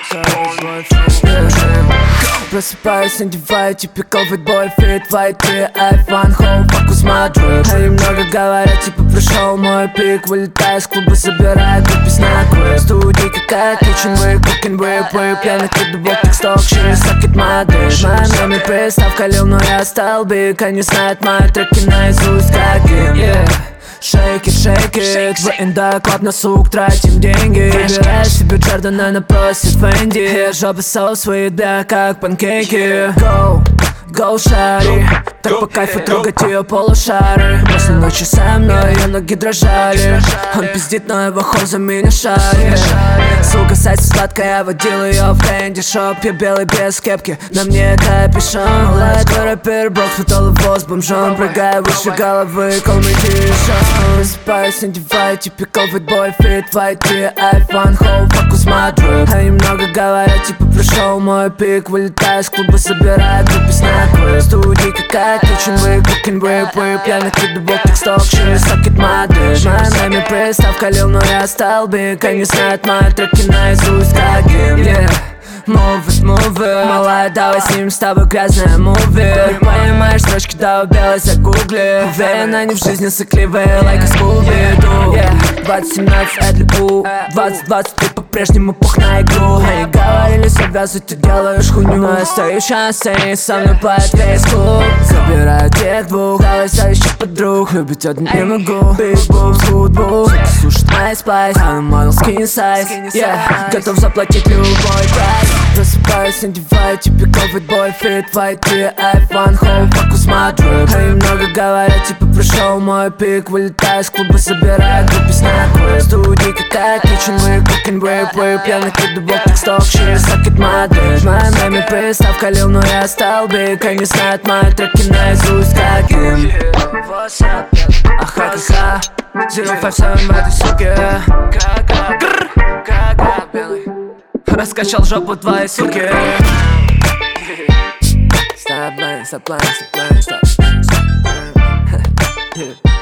Просыпаюсь, надеваю типикал фитбой, фит, white tee, iPhone, home, focus my drip. Они много говорят, типа пришел мой пик. Вылетаю с клуба, собираю группис на квиз. Студия какая, kitchen whip, cooking whip. Пьяных кидубок, тексток, через сокет my dish. Моя номер приставка лил, но я стал биг. Они знают мои треки наизусть, как им, yeah. Shake it, в Инда клаб на сук, тратим деньги. Выбираю себе Джордана, она просит Фэнди. Я жопа соус, выедаю как панкейки. Go, шари, так по кайфу трогать ее полушары. После ночи со мной ее ноги дрожали. Он пиздит, но его хор за меня шарит. Сука, сайт сладкая, я водил ее в кэнди шоп. Я белый без кепки, на мне капюшон. Лайк рэпер, брок, сфотал его с бомжом. Прыгаю выше головы, call me T-shirt. Просыпаюсь, надеваю типикал фитбой, фит, white tee, iPhone, home, focus my drip. Они много говорят, типа пришел мой пик. Вылетаю с клуба, собираю группис на квиз. Студия какая, kitchen whip, cooking whip. Пьяных кидубок, тексток, через сокет my dish. Моя номер приставка лил, но я стал биг. Они знают мои треки наизусть, как им, yeah. Move it, малая, давай снимем с тобой грязное муви. Понимаешь, строчки, да, белой загугли. Уверен, они в жизни сыкливые, like a Scooby-Doo, yeah. 2017, Эдлибу, 2020, ты по-прежнему пух на игру. Они говорили, завязывай, ты делаешь хуйню. Но я стою сейчас на сцене, со мной поет весь клуб. Забираю тех двух, давай завещать подруг. Любить один не могу, big boobs, good boobs. Слушать мои сплайс, I'm model skin size, yeah. Готов заплатить любой прайс. Просыпаюсь, надеваю типикал фитбой, фит, white tee, iPhone, home, focus my drip. Они много говорят, типа пришел мой пик. Вылетаю с клуба, собираю группис на квиз. Студия какая, kitchen whip, cooking whip. Пьяных кидубок, тексток, через сокет my dish. Моя номер приставка лил, но я стал биг. Они знают мои треки наизусть, как им. Ха-ха-ха, 057 в этой суке. Белый раскачал жопу твоей суки. Stop playing, stop playing, stop playing, stop.